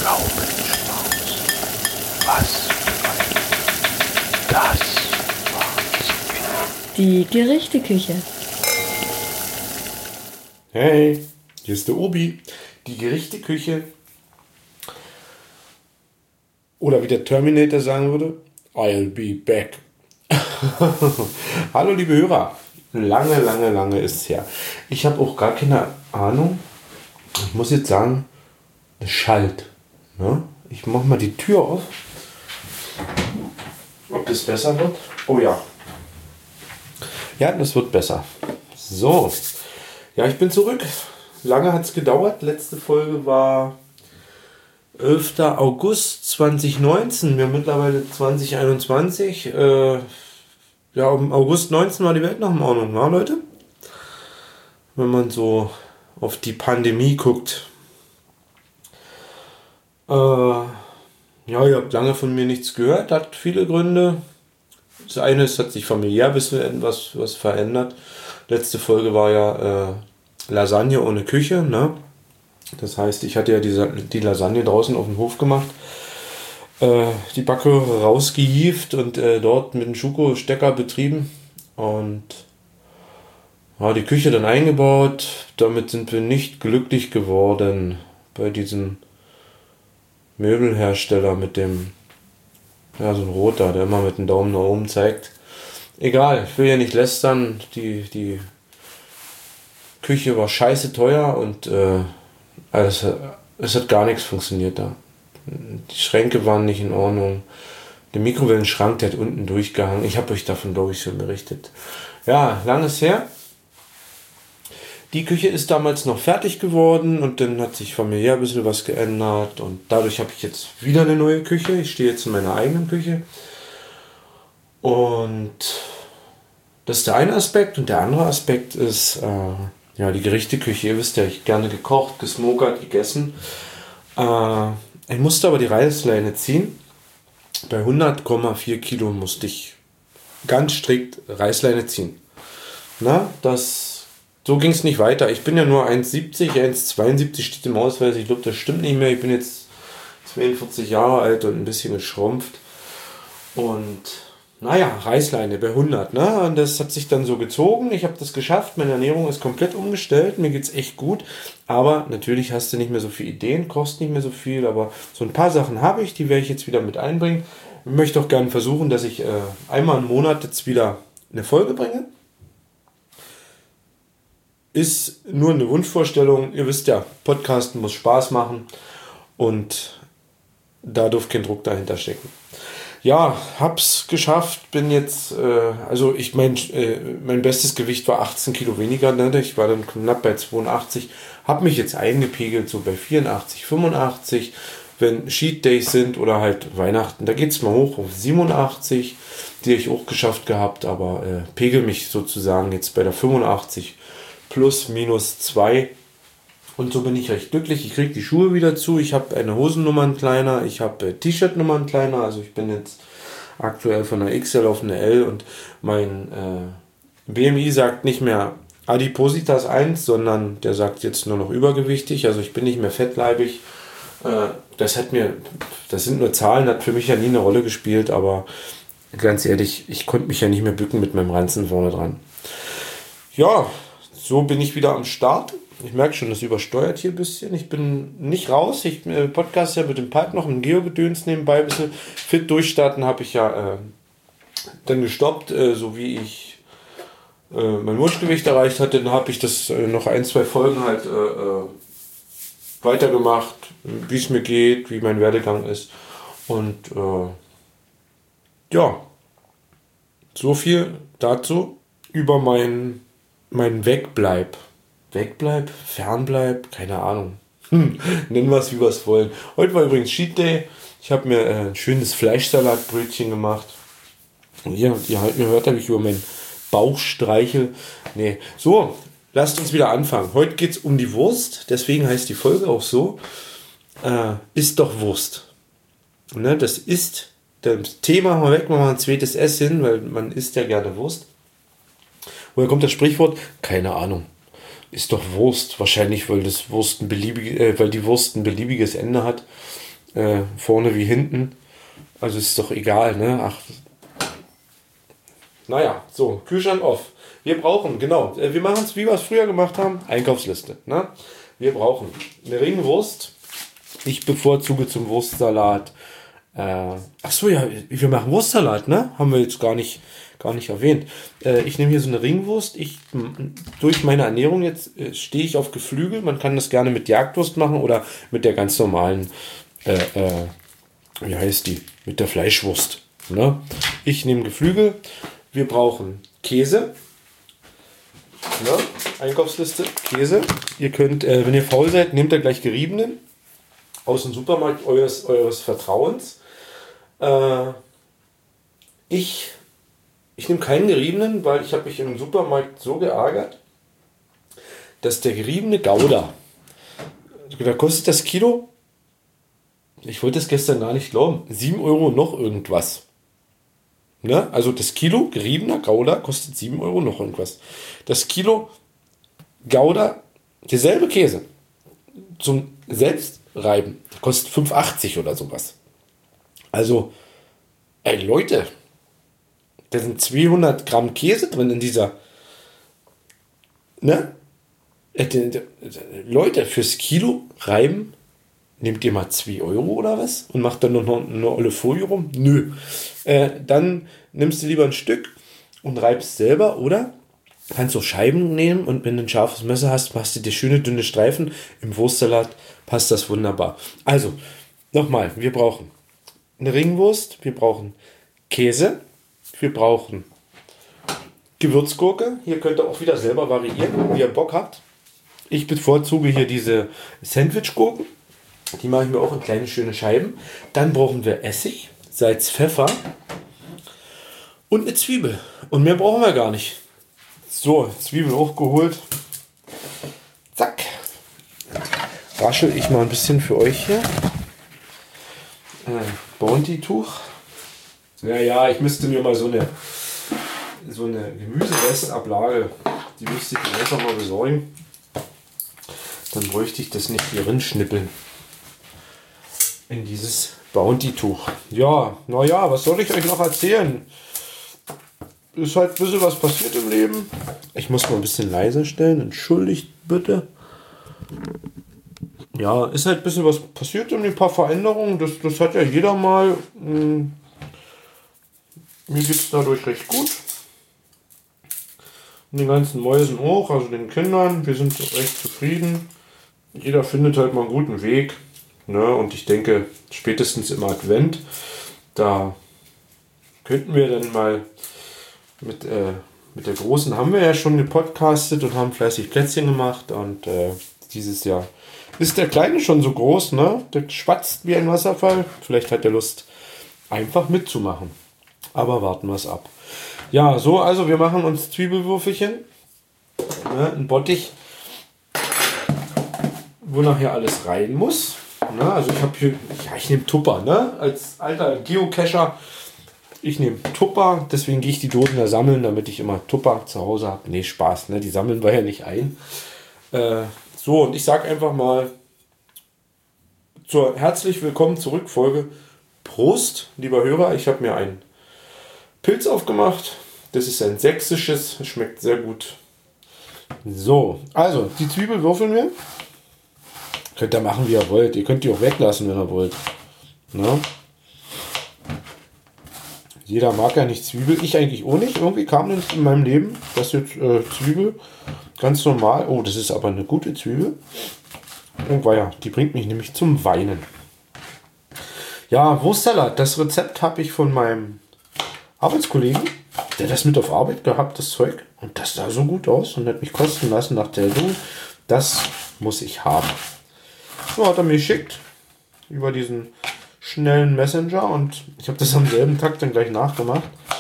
Pflaumenschmaus. Was bedeutet das Wort? Die Gerichteküche. Hey, hier ist der Obi. Die Gerichteküche. Oder wie der Terminator sagen würde, I'll be back. Hallo liebe Hörer. Lange ist es her. Ich habe auch gar keine Ahnung. Ich muss jetzt sagen, es schallt. Ne? Ich mache mal die Tür auf. Ob das besser wird? Oh ja. Ja, das wird besser. So. Ja, ich bin zurück. Lange hat es gedauert. Letzte Folge war 11. August 2019. Wir haben mittlerweile 2021. Ja, im August 19 war die Welt noch in Ordnung, war, Leute? Wenn man so auf die Pandemie guckt. Ja, ihr habt lange von mir nichts gehört, hat viele Gründe. Das eine ist, hat sich familiär ein bisschen was verändert. Letzte Folge war ja Lasagne ohne Küche, ne? Das heißt, ich hatte ja die Lasagne draußen auf dem Hof gemacht. Die Backe rausgehievt und dort mit dem Schuko-Stecker betrieben und ja, die Küche dann eingebaut. Damit sind wir nicht glücklich geworden bei diesem Möbelhersteller mit dem, ja, so ein Roter, der immer mit dem Daumen nach oben zeigt. Egal, ich will ja nicht lästern. Die Küche war scheiße teuer und es hat gar nichts funktioniert da. Die Schränke waren nicht in Ordnung. Der Mikrowellenschrank, der hat unten durchgehangen. Ich habe euch davon, glaube ich, schon berichtet. Ja, langes her. Die Küche ist damals noch fertig geworden und dann hat sich familiär ein bisschen was geändert und dadurch habe ich jetzt wieder eine neue Küche. Ich stehe jetzt in meiner eigenen Küche und das ist der eine Aspekt und der andere Aspekt ist ja, die Gerichteküche. Ihr wisst ja, ich gerne gekocht, gesmokert, gegessen. Ich musste aber die Reißleine ziehen. Bei 100,4 Kilo musste ich ganz strikt Reißleine ziehen. Na, so ging es nicht weiter. Ich bin ja nur 1,70, 1,72 steht im Ausweis. Ich glaube, das stimmt nicht mehr. Ich bin jetzt 42 Jahre alt und ein bisschen geschrumpft. Und naja, Reißleine bei 100. Ne? Und das hat sich dann so gezogen. Ich habe das geschafft. Meine Ernährung ist komplett umgestellt. Mir geht es echt gut. Aber natürlich hast du nicht mehr so viele Ideen, kochst nicht mehr so viel. Aber so ein paar Sachen habe ich, die werde ich jetzt wieder mit einbringen. Ich möchte auch gerne versuchen, dass ich einmal im Monat jetzt wieder eine Folge bringe. Ist nur eine Wunschvorstellung. Ihr wisst ja, Podcasten muss Spaß machen. Und da darf kein Druck dahinter stecken. Ja, hab's geschafft, bin jetzt, mein bestes Gewicht war 18 Kilo weniger, ne? Ich war dann knapp bei 82, hab mich jetzt eingepegelt, so bei 84, 85, wenn Cheat Days sind oder halt Weihnachten, da geht's mal hoch auf 87, die ich auch geschafft gehabt, aber pegel mich sozusagen jetzt bei der 85 plus minus 2. Und so bin ich recht glücklich. Ich kriege die Schuhe wieder zu. Ich habe eine Hosennummern kleiner. Ich habe T-Shirt-Nummern kleiner. Also ich bin jetzt aktuell von einer XL auf eine L. Und mein BMI sagt nicht mehr Adipositas 1, sondern der sagt jetzt nur noch übergewichtig. Also ich bin nicht mehr fettleibig. Das sind nur Zahlen, hat für mich ja nie eine Rolle gespielt. Aber ganz ehrlich, ich konnte mich ja nicht mehr bücken mit meinem Ranzen vorne dran. Ja, so bin ich wieder am Start. Ich merke schon, das übersteuert hier ein bisschen. Ich bin nicht raus. Ich podcast ja mit dem Pipe noch im Geo-Gedöns nebenbei ein bisschen fit durchstarten. Habe ich ja dann gestoppt, so wie ich mein Wunschgewicht erreicht hatte. Dann habe ich das noch 1-2 Folgen halt weitergemacht, wie es mir geht, wie mein Werdegang ist. Und ja, so viel dazu über mein Wegbleib, Fernbleib, keine Ahnung. Nennen wir es, wie wir es wollen. Heute war übrigens Cheat Day. Ich habe mir ein schönes Fleischsalatbrötchen gemacht. Und hier, ihr hört, habe ich über meinen Bauch streichel. Nee, so, lasst uns wieder anfangen. Heute geht es um die Wurst. Deswegen heißt die Folge auch so. Ist doch Wurst. Ne, das ist das Thema. Mal weg, machen wir ein zweites S hin, weil man isst ja gerne Wurst. Woher kommt das Sprichwort? Keine Ahnung. Ist doch Wurst. Wahrscheinlich, weil die Wurst ein beliebiges Ende hat. vorne wie hinten. Also ist doch egal, ne? Ach. Naja, so, Kühlschrank off. Wir brauchen, genau, wir machen es, wie wir es früher gemacht haben, Einkaufsliste. Ne? Wir brauchen eine Ringwurst. Ich bevorzuge zum Wurstsalat. Achso, ja, wir machen Wurstsalat, ne? Haben wir jetzt gar nicht erwähnt. Ich nehme hier so eine Ringwurst. Durch meine Ernährung jetzt stehe ich auf Geflügel. Man kann das gerne mit Jagdwurst machen oder mit der ganz normalen, wie heißt die? Mit der Fleischwurst. Ne? Ich nehme Geflügel. Wir brauchen Käse. Ne? Einkaufsliste, Käse. Ihr könnt, wenn ihr faul seid, nehmt ihr gleich geriebenen aus dem Supermarkt eures Vertrauens. Ich nehme keinen geriebenen, weil ich habe mich im Supermarkt so geärgert, dass der geriebene Gouda, da kostet das Kilo, ich wollte es gestern gar nicht glauben, 7 Euro noch irgendwas. Ne? Also das Kilo geriebener Gouda kostet 7 Euro noch irgendwas. Das Kilo Gouda, derselbe Käse, zum Selbstreiben, kostet 5,80 oder sowas. Also, ey Leute, da sind 200 Gramm Käse drin in dieser, ne? Leute, fürs Kilo reiben, nehmt ihr mal 2 Euro oder was? Und macht dann noch eine olle Folie rum? Nö. Dann nimmst du lieber ein Stück und reibst selber, oder? Kannst auch Scheiben nehmen und wenn du ein scharfes Messer hast, machst du dir schöne dünne Streifen. Im Wurstsalat passt das wunderbar. Also, nochmal, wir brauchen eine Ringwurst, wir brauchen Käse, wir brauchen Gewürzgurke. Hier könnt ihr auch wieder selber variieren, wie ihr Bock habt. Ich bevorzuge hier diese Sandwichgurken. Die mache ich mir auch in kleine schöne Scheiben. Dann brauchen wir Essig, Salz, Pfeffer und eine Zwiebel. Und mehr brauchen wir gar nicht. So, Zwiebel hochgeholt. Zack. Raschel ich mal ein bisschen für euch hier. Bounty-Tuch. Ja, ich müsste mir mal so eine Gemüserestablage, die müsste ich mir einfach mal besorgen. Dann bräuchte ich das nicht hier rinschnippeln. In dieses Bounty-Tuch. Ja, naja, was soll ich euch noch erzählen? Ist halt ein bisschen was passiert im Leben. Ich muss mal ein bisschen leiser stellen. Entschuldigt bitte. Ja, ist halt ein bisschen was passiert und ein paar Veränderungen. Das hat ja jeder mal. Mir geht es dadurch recht gut. Und den ganzen Mäusen auch, also den Kindern. Wir sind recht zufrieden. Jeder findet halt mal einen guten Weg. Ne? Und ich denke, spätestens im Advent, da könnten wir dann mal mit der Großen haben wir ja schon gepodcastet und haben fleißig Plätzchen gemacht. Und dieses Jahr ist der Kleine schon so groß, ne? Der schwatzt wie ein Wasserfall. Vielleicht hat er Lust, einfach mitzumachen. Aber warten wir es ab. Ja, so, also wir machen uns Zwiebelwürfelchen. Ne? Ein Bottich, wo nachher alles rein muss. Ne? Also ich habe hier, ich nehme Tupper, ne? Als alter Geocacher. Ich nehme Tupper, deswegen gehe ich die Dosen da sammeln, damit ich immer Tupper zu Hause habe. Nee, Spaß, ne? Die sammeln wir ja nicht ein. So, und ich sage einfach mal zur herzlich willkommen zurück Folge. Prost, lieber Hörer. Ich habe mir einen Pilz aufgemacht. Das ist ein sächsisches, schmeckt sehr gut. So, also die Zwiebel würfeln wir. Könnt ihr machen, wie ihr wollt. Ihr könnt die auch weglassen, wenn ihr wollt. Na? Jeder mag ja nicht Zwiebel. Ich eigentlich auch nicht. Irgendwie kam das in meinem Leben, dass jetzt Zwiebel ganz normal. Oh, das ist aber eine gute Zwiebel. Und ja, die bringt mich nämlich zum Weinen. Ja, Wurstsalat. Das Rezept habe ich von meinem Arbeitskollegen, der das mit auf Arbeit gehabt, das Zeug. Und das sah so gut aus und hat mich kosten lassen nach der Sendung. Das muss ich haben. So hat er mir geschickt über diesen schnellen Messenger und ich habe das am selben Tag dann gleich nachgemacht.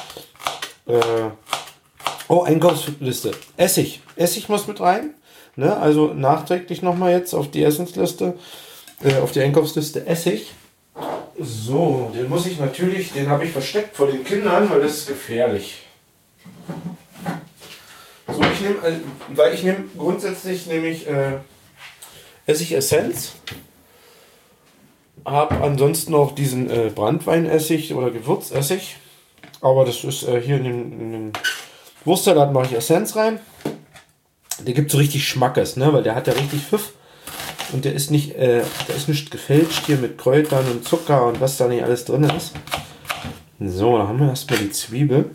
Einkaufsliste. Essig. Essig muss mit rein. Ne? Also nachträglich nochmal jetzt auf die Essensliste, auf die Einkaufsliste Essig. So, den muss ich natürlich, den habe ich versteckt vor den Kindern, weil das ist gefährlich. So, ich nehme grundsätzlich Essigessenz. habe ansonsten auch diesen Branntweinessig oder Gewürzessig. Aber das ist hier in den Wurstsalat mache ich Essenz rein. Der gibt so richtig Schmackes, ne? Weil der hat ja richtig Pfiff. Und der ist nicht gefälscht hier mit Kräutern und Zucker und was da nicht alles drin ist. So, dann haben wir erstmal die Zwiebel.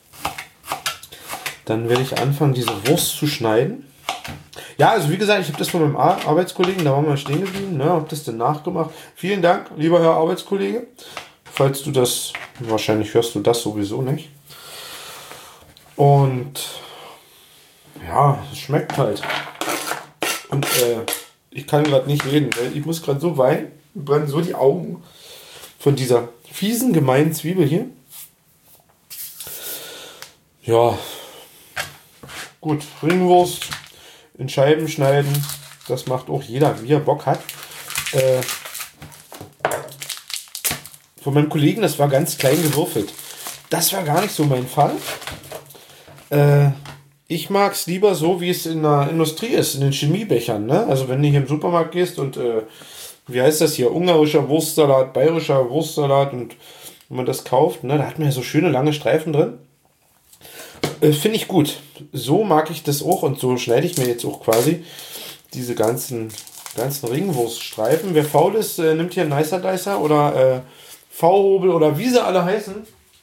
Dann werde ich anfangen, diese Wurst zu schneiden. Ja, also wie gesagt, ich habe das von meinem Arbeitskollegen, da waren wir stehen geblieben, ne? Habe das dann nachgemacht. Vielen Dank, lieber Herr Arbeitskollege. Falls du das, wahrscheinlich hörst du das sowieso nicht. Und ja, es schmeckt halt. Und ich kann gerade nicht reden, weil ich muss gerade so weinen, mir brennen so die Augen von dieser fiesen, gemeinen Zwiebel hier. Ja, gut, Ringwurst in Scheiben schneiden, das macht auch jeder, wie er Bock hat. Von meinem Kollegen, das war ganz klein gewürfelt. Das war gar nicht so mein Fall. Ich mag es lieber so, wie es in der Industrie ist, in den Chemiebechern. Ne? Also wenn du hier im Supermarkt gehst und, wie heißt das hier, ungarischer Wurstsalat, bayerischer Wurstsalat und wenn man das kauft, ne, da hat man ja so schöne lange Streifen drin. Finde ich gut. So mag ich das auch und so schneide ich mir jetzt auch quasi diese ganzen Ringwurststreifen. Wer faul ist, nimmt hier einen Nicer Dicer oder V-Hobel oder wie sie alle heißen.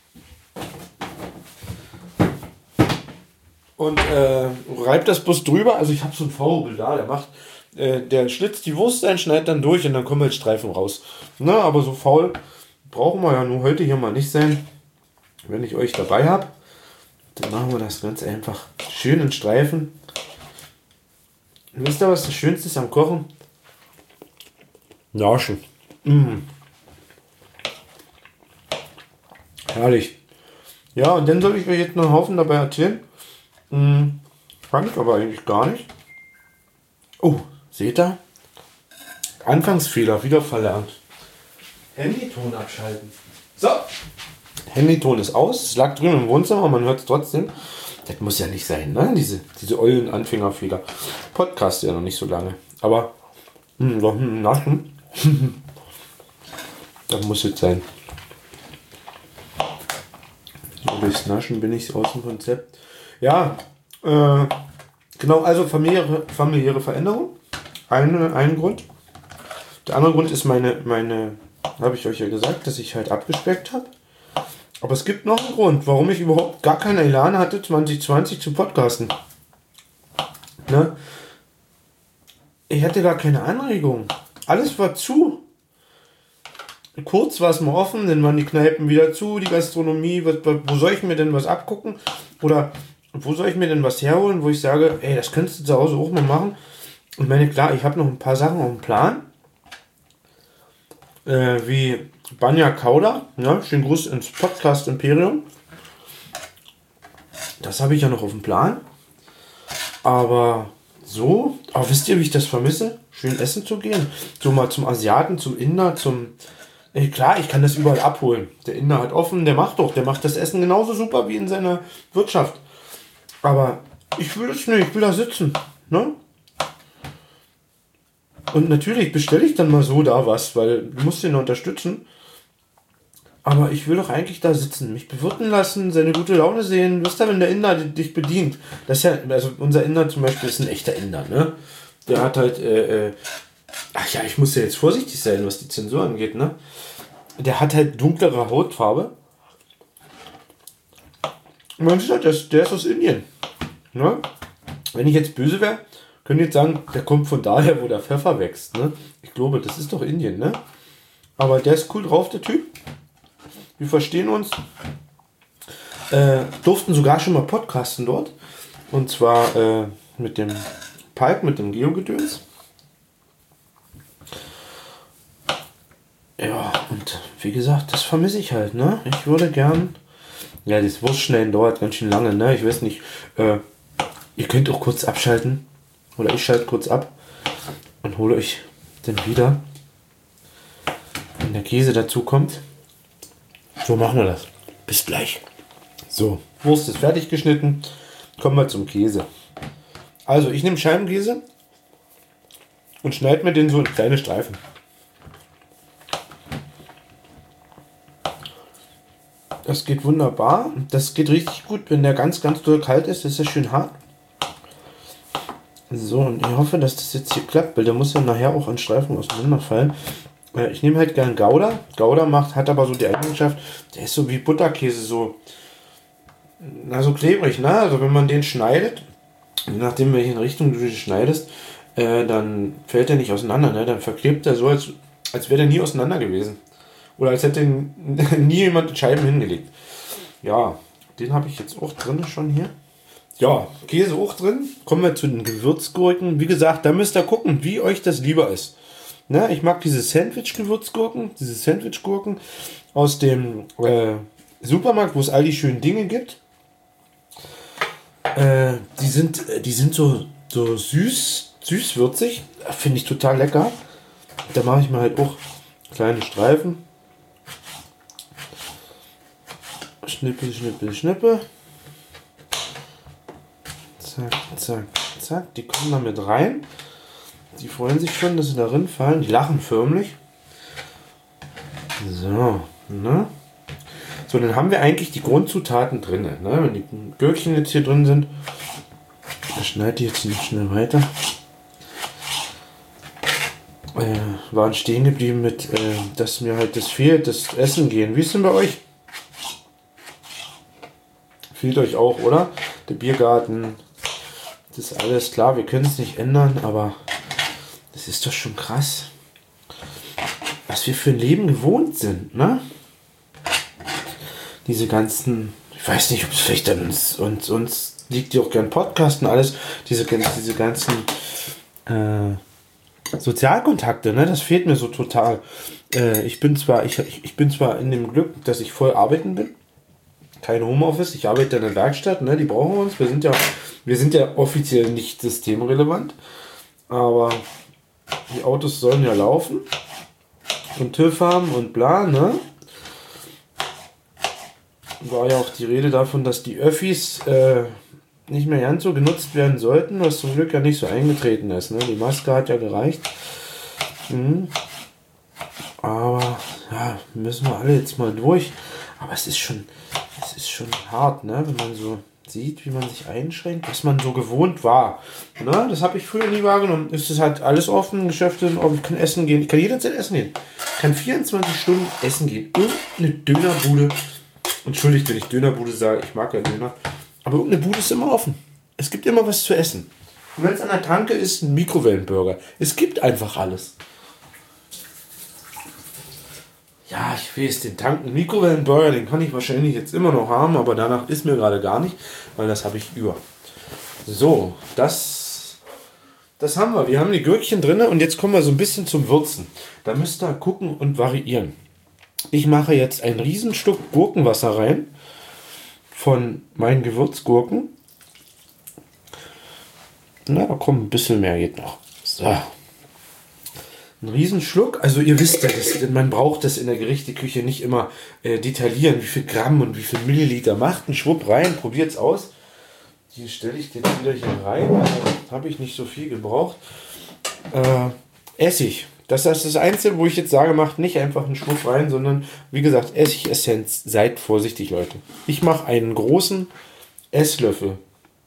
Und reibt das bloß drüber. Also ich habe so einen V-Hobel da, der schlitzt die Wurst ein, schneidet dann durch und dann kommen halt Streifen raus. Na, aber so faul brauchen wir ja nur heute hier mal nicht sein. Wenn ich euch dabei habe, dann machen wir das ganz einfach. Schön in Streifen. Und wisst ihr, was das Schönste ist am Kochen? Naschen. Herrlich. Ja, und dann soll ich euch jetzt noch einen Haufen dabei erzählen. Fand ich aber eigentlich gar nicht. Oh, seht ihr? Anfangsfehler wieder verlernt. Handyton abschalten. So. Handyton ist aus. Es lag drüben im Wohnzimmer, man hört es trotzdem. Das muss ja nicht sein, ne? Diese ollen Anfängerfehler. Podcast ja noch nicht so lange. Aber naschen. Das muss jetzt sein. Durchs Naschen bin ich aus dem Konzept. Ja, genau, also familiäre Veränderung. Ein Grund. Der andere Grund ist meine, habe ich euch ja gesagt, dass ich halt abgespeckt habe. Aber es gibt noch einen Grund, warum ich überhaupt gar keinen Elan hatte, 2020 zu podcasten. Ne? Ich hatte gar keine Anregung. Alles war zu. Kurz war es mal offen, dann waren die Kneipen wieder zu, die Gastronomie, wo soll ich mir denn was abgucken? Oder wo soll ich mir denn was herholen, wo ich sage, ey, das könntest du zu Hause auch mal machen. Und meine, klar, ich habe noch ein paar Sachen auf dem Plan. Wie Banja Kauda, ja, schönen Gruß ins Podcast Imperium. Das habe ich ja noch auf dem Plan. Aber so, wisst ihr, wie ich das vermisse? Schön essen zu gehen. So mal zum Asiaten, zum Inder, klar, ich kann das überall abholen. Der Inder hat offen, der macht das Essen genauso super wie in seiner Wirtschaft. Aber ich will das nicht, ich will da sitzen. Ne? Und natürlich bestelle ich dann mal so da was, weil du musst ihn unterstützen. Aber ich will doch eigentlich da sitzen, mich bewirten lassen, seine gute Laune sehen. Wisst ihr, wenn der Inder dich bedient. Das ist ja, also unser Inder zum Beispiel ist ein echter Inder, ne? Der hat halt, ach ja, ich muss ja jetzt vorsichtig sein, was die Zensur angeht, ne? Der hat halt dunklere Hautfarbe. Man sieht halt, der ist aus Indien. Ne? Wenn ich jetzt böse wäre, könnt ihr jetzt sagen, der kommt von daher, wo der Pfeffer wächst. Ne? Ich glaube, das ist doch Indien, ne? Aber der ist cool drauf, der Typ. Wir verstehen uns. Durften sogar schon mal podcasten dort. Und zwar mit dem Pipe, mit dem Geo-Gedöns. Ja, und wie gesagt, das vermisse ich halt, ne? Ich würde gern... Ja, das Wurstschneiden dauert ganz schön lange, ne? Ich weiß nicht, ihr könnt auch kurz abschalten. Oder ich schalte kurz ab und hole euch dann wieder, wenn der Käse dazu kommt. So machen wir das. Bis gleich. So, Wurst ist fertig geschnitten. Kommen wir zum Käse. Also, ich nehme Scheibenkäse und schneide mir den so in kleine Streifen. Das geht wunderbar. Das geht richtig gut, wenn der ganz, ganz doll kalt ist. Das ist ja schön hart. So, und ich hoffe, dass das jetzt hier klappt, weil der muss ja nachher auch an Streifen auseinanderfallen. Ich nehme halt gern Gouda. Gouda hat aber so die Eigenschaft, der ist so wie Butterkäse, so klebrig, ne? Also wenn man den schneidet, je nachdem welche Richtung du den schneidest, dann fällt der nicht auseinander, ne? Dann verklebt er so, als wäre der nie auseinander gewesen. Oder als hätte nie jemand die Scheiben hingelegt. Ja, den habe ich jetzt auch drin schon hier. Ja, Käse auch drin. Kommen wir zu den Gewürzgurken. Wie gesagt, da müsst ihr gucken, wie euch das lieber ist. Ne, ich mag diese Sandwich-Gewürzgurken, diese Sandwich-Gurken aus dem Supermarkt, wo es all die schönen Dinge gibt. Die sind so süß-würzig. Finde ich total lecker. Da mache ich mir halt auch kleine Streifen. Schnippel, schnippel, schnippel. Zack, zack, zack. Die kommen da mit rein. Die freuen sich schon, dass sie darin fallen. Die lachen förmlich. So, ne? So, dann haben wir eigentlich die Grundzutaten drin. Ne? Wenn die Gürkchen jetzt hier drin sind, ich schneide die jetzt noch schnell weiter. Waren stehen geblieben mit, dass mir halt das fehlt, das Essen gehen. Wie ist denn bei euch? Fehlt euch auch, oder? Der Biergarten, das ist alles klar, wir können es nicht ändern, aber das ist doch schon krass, was wir für ein Leben gewohnt sind, ne? Diese ganzen, ich weiß nicht, ob es vielleicht an uns liegt ja auch gern Podcasten, alles, diese ganzen Sozialkontakte, ne? Das fehlt mir so total. Ich bin zwar in dem Glück, dass ich voll arbeiten bin, kein Homeoffice, ich arbeite in der Werkstatt, ne? Die brauchen uns, wir sind ja offiziell nicht systemrelevant, aber die Autos sollen ja laufen und TÜV haben und bla, ne? War ja auch die Rede davon, dass die Öffis nicht mehr ganz so genutzt werden sollten, was zum Glück ja nicht so eingetreten ist, ne? Die Maske hat ja gereicht. Aber ja, müssen wir alle jetzt mal durch. Aber es ist schon hart, ne? Wenn man so sieht, wie man sich einschränkt, was man so gewohnt war. Ne? Das habe ich früher nie wahrgenommen. Es ist halt alles offen, Geschäfte sind offen, ich kann essen gehen, ich kann jederzeit essen gehen. Ich kann 24 Stunden essen gehen. Irgendeine Dönerbude, entschuldigt, wenn ich Dönerbude sage, ich mag ja Döner, aber irgendeine Bude ist immer offen. Es gibt immer was zu essen. Und wenn es an der Tanke ist, ein Mikrowellenburger. Es gibt einfach alles. Ja, ich weiß, den Tanken Mikrowellenburger, den kann ich wahrscheinlich jetzt immer noch haben, aber danach ist mir gerade gar nicht, weil das habe ich über. So, das haben wir. Wir haben die Gürkchen drin und jetzt kommen wir so ein bisschen zum Würzen. Da müsst ihr gucken und variieren. Ich mache jetzt ein Riesenstück Gurkenwasser rein von meinen Gewürzgurken. Na, da kommt ein bisschen mehr, geht noch. So. Ein Riesenschluck, also ihr wisst ja, man braucht das in der Gerichteküche nicht immer detaillieren, wie viel Gramm und wie viel Milliliter. Macht einen Schwupp rein, probiert es aus. Hier stelle ich den wieder hier rein, also habe ich nicht so viel gebraucht. Essig, das ist das Einzige, wo ich jetzt sage, macht nicht einfach einen Schwupp rein, sondern wie gesagt, Essigessenz. Seid vorsichtig, Leute. Ich mache einen großen Esslöffel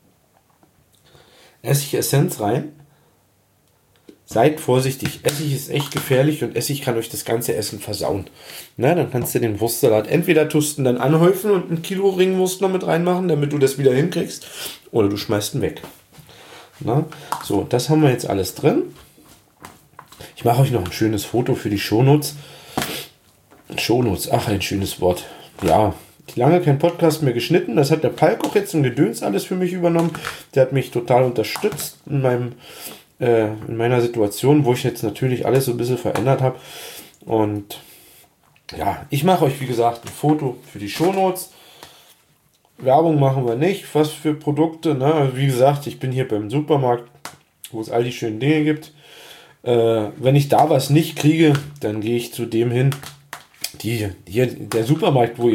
Essigessenz rein. Seid vorsichtig, Essig ist echt gefährlich und Essig kann euch das ganze Essen versauen. Na, dann kannst du den Wurstsalat entweder tusten, dann anhäufen und 1 Kilo Ringwurst noch mit reinmachen, damit du das wieder hinkriegst, oder du schmeißt ihn weg. Na, so, das haben wir jetzt alles drin. Ich mache euch noch ein schönes Foto für die Shownotes. Shownotes, ach, ein schönes Wort. Ja, lange kein Podcast mehr geschnitten, das hat der Palk auch jetzt im Gedöns alles für mich übernommen. Der hat mich total unterstützt in meiner Situation, wo ich jetzt natürlich alles so ein bisschen verändert habe. Und ja, ich mache euch, wie gesagt, ein Foto für die Shownotes. Werbung machen wir nicht. Was für Produkte, ne? Also wie gesagt, ich bin hier beim Supermarkt, wo es all die schönen Dinge gibt. Wenn ich da was nicht kriege, dann gehe ich zu dem hin. Der Supermarkt, wo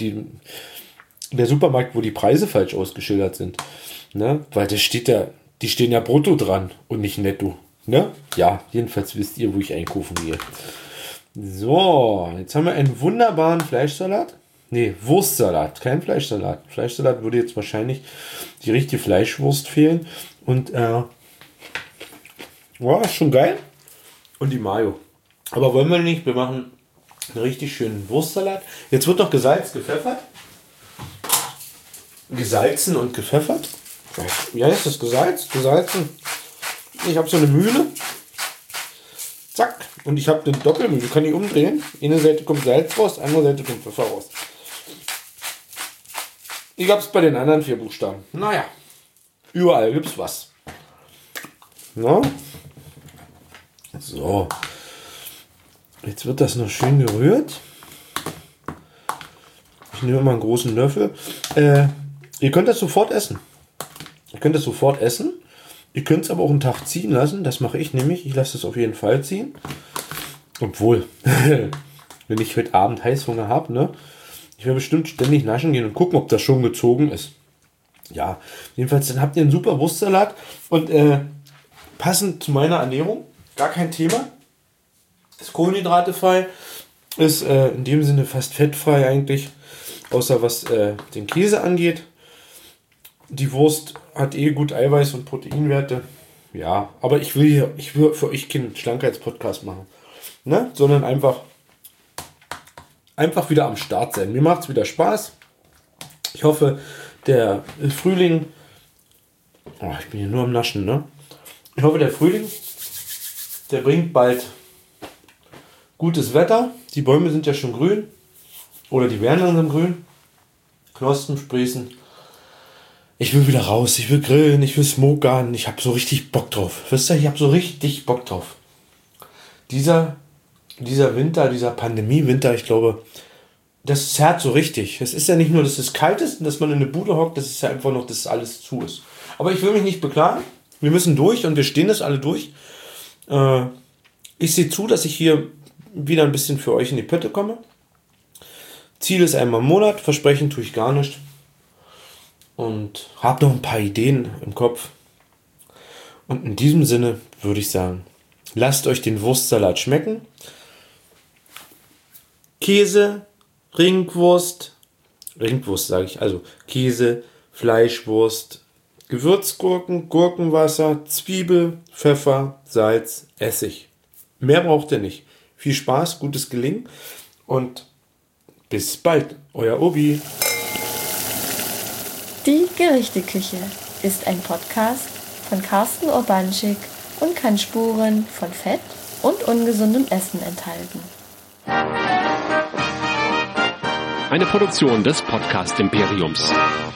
die Preise falsch ausgeschildert sind. Ne? Weil das steht ja, die stehen ja brutto dran und nicht netto. Ne? Ja, jedenfalls wisst ihr, wo ich einkaufen gehe. So, jetzt haben wir einen wunderbaren Fleischsalat. Wurstsalat, kein Fleischsalat. Fleischsalat würde jetzt wahrscheinlich die richtige Fleischwurst fehlen. Und ist schon geil. Und die Mayo. Aber wollen wir nicht, wir machen einen richtig schönen Wurstsalat. Jetzt wird noch gesalzt, gepfeffert. Gesalzen und gepfeffert. Ja, ist das gesalzen. Ich habe so eine Mühle. Zack. Und ich habe eine Doppelmühle, kann ich umdrehen. Eine Seite kommt Salz raus, andere Seite kommt Pfeffer raus. Ich habe es bei den anderen 4 Buchstaben. Naja, überall gibt es was. Na? So. Jetzt wird das noch schön gerührt. Ich nehme mal einen großen Löffel. Ihr könnt das sofort essen. Ihr könnt es aber auch einen Tag ziehen lassen. Das mache ich nämlich. Ich lasse es auf jeden Fall ziehen. Obwohl, wenn ich heute Abend Heißhunger habe, ne? Ich werde bestimmt ständig naschen gehen und gucken, ob das schon gezogen ist. Ja, jedenfalls, dann habt ihr einen super Wurstsalat. Und passend zu meiner Ernährung, gar kein Thema. Ist kohlenhydratefrei. Ist in dem Sinne fast fettfrei eigentlich. Außer was den Käse angeht. Die Wurst hat gut Eiweiß und Proteinwerte. Ja, aber ich will für euch keinen Schlankheitspodcast machen. Ne? Sondern einfach wieder am Start sein. Mir macht es wieder Spaß. Ich hoffe, der Frühling... ich bin hier nur am Naschen, ne? Ich hoffe, der Frühling, der bringt bald gutes Wetter. Die Bäume sind ja schon grün. Oder die werden langsam grün. Knospen sprießen. Ich will wieder raus. Ich will grillen. Ich will smokern. Ich habe so richtig Bock drauf. Wisst ihr, ich habe so richtig Bock drauf. Dieser Winter, dieser Pandemie-Winter, ich glaube, das zerrt so richtig. Es ist ja nicht nur, dass es kalt ist und dass man in eine Bude hockt, das ist ja einfach noch, dass alles zu ist. Aber ich will mich nicht beklagen. Wir müssen durch und wir stehen das alle durch. Ich sehe zu, dass ich hier wieder ein bisschen für euch in die Pötte komme. Ziel ist einmal im Monat, versprechen tue ich gar nicht. Und habe noch ein paar Ideen im Kopf. Und in diesem Sinne würde ich sagen, lasst euch den Wurstsalat schmecken. Käse, Ringwurst sage ich, also Käse, Fleischwurst, Gewürzgurken, Gurkenwasser, Zwiebel, Pfeffer, Salz, Essig. Mehr braucht ihr nicht. Viel Spaß, gutes Gelingen und bis bald, euer Obi. Die Gerichteküche ist ein Podcast von Carsten Urbanschik und kann Spuren von Fett und ungesundem Essen enthalten. Eine Produktion des Podcast Imperiums.